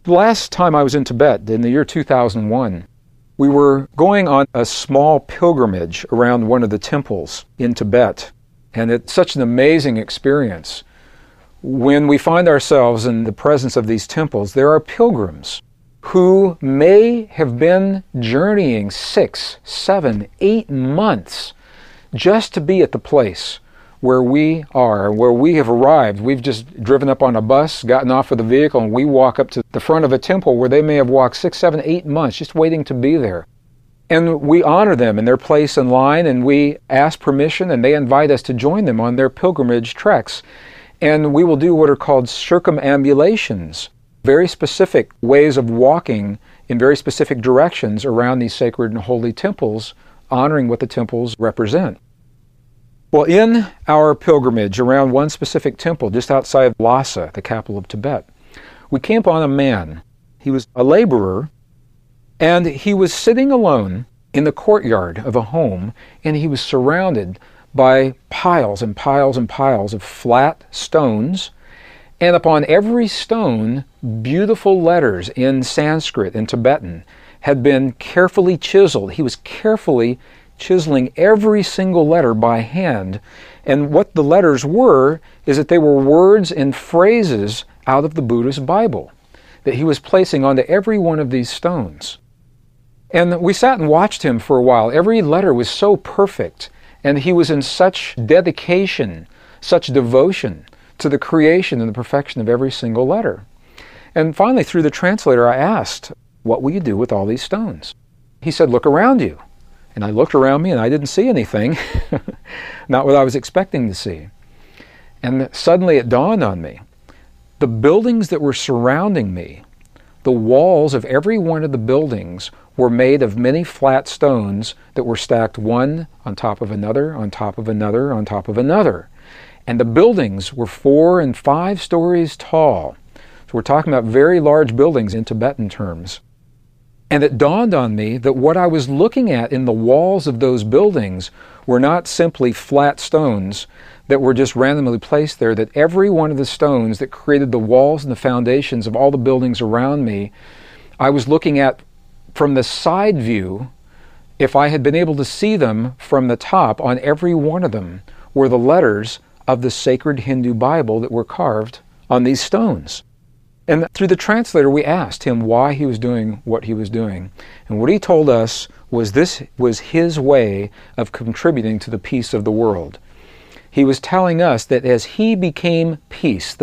The last time I was in Tibet, in the year 2001, we were going on a small pilgrimage around one of the temples in Tibet. And it's such an amazing experience. When we find ourselves in the presence of these temples, there are pilgrims who may have been journeying 6, 7, 8 months just to be at the place where we are, where we have arrived. We've just driven up on a bus, gotten off of the vehicle, and we walk up to the front of a temple where they may have walked 6, 7, 8 months just waiting to be there. And we honor them in their place in line, and we ask permission, and they invite us to join them on their pilgrimage treks. And we will do what are called circumambulations, very specific ways of walking in very specific directions around these sacred and holy temples, honoring what the temples represent. Well, in our pilgrimage around one specific temple just outside of Lhasa, the capital of Tibet, we came upon a man. He was a laborer, and he was sitting alone in the courtyard of a home, and he was surrounded by piles and piles and piles of flat stones, and upon every stone, beautiful letters in Sanskrit and Tibetan had been carefully chiseled. He was carefully chiseling every single letter by hand. And what the letters were is that they were words and phrases out of the Buddhist Bible that he was placing onto every one of these stones. And we sat and watched him for a while. Every letter was so perfect, and he was in such dedication, such devotion to the creation and the perfection of every single letter. And finally, through the translator, I asked, "What will you do with all these stones?" He said, "Look around you." And I looked around me and I didn't see anything, not what I was expecting to see. And suddenly it dawned on me, the buildings that were surrounding me, the walls of every one of the buildings were made of many flat stones that were stacked one on top of another, on top of another, on top of another. And the buildings were 4 and 5 stories tall. So we're talking about very large buildings in Tibetan terms. And it dawned on me that what I was looking at in the walls of those buildings were not simply flat stones that were just randomly placed there, that every one of the stones that created the walls and the foundations of all the buildings around me, I was looking at from the side view. If I had been able to see them from the top, on every one of them were the letters of the sacred Hindu Bible that were carved on these stones. And through the translator, we asked him why he was doing what he was doing. And what he told us was this was his way of contributing to the peace of the world. He was telling us that as he became peace,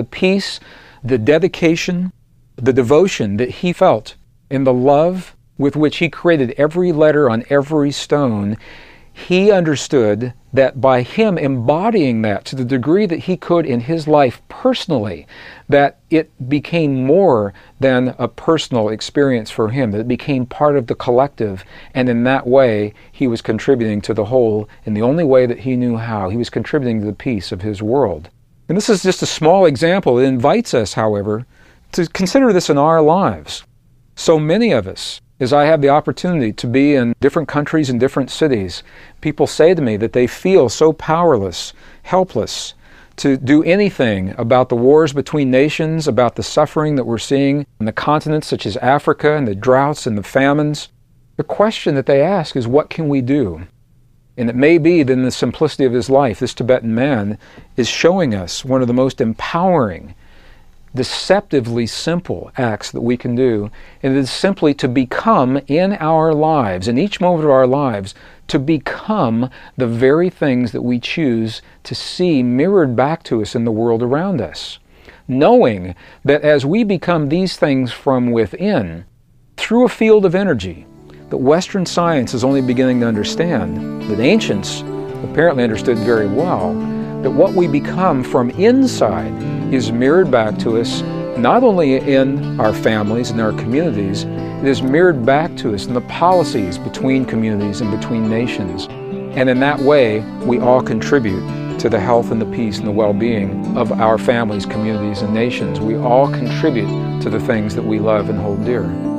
the dedication, the devotion that he felt, and the love with which he created every letter on every stone, he understood that by him embodying that to the degree that he could in his life personally, that it became more than a personal experience for him, that it became part of the collective, and in that way he was contributing to the whole in the only way that he knew how. He was contributing to the peace of his world. And this is just a small example. It invites us, however, to consider this in our lives. So many of us, as I have the opportunity to be in different countries and different cities, people say to me that they feel so powerless, helpless to do anything about the wars between nations, about the suffering that we're seeing in the continents such as Africa and the droughts and the famines. The question that they ask is, what can we do? And it may be that in the simplicity of his life, this Tibetan man is showing us one of the most empowering, deceptively simple acts that we can do, and it is simply to become in our lives, in each moment of our lives, to become the very things that we choose to see mirrored back to us in the world around us. Knowing that as we become these things from within, through a field of energy that Western science is only beginning to understand, that ancients apparently understood very well, that what we become from inside is mirrored back to us not only in our families and our communities, it is mirrored back to us in the policies between communities and between nations. And in that way, we all contribute to the health and the peace and the well-being of our families, communities, and nations. We all contribute to the things that we love and hold dear.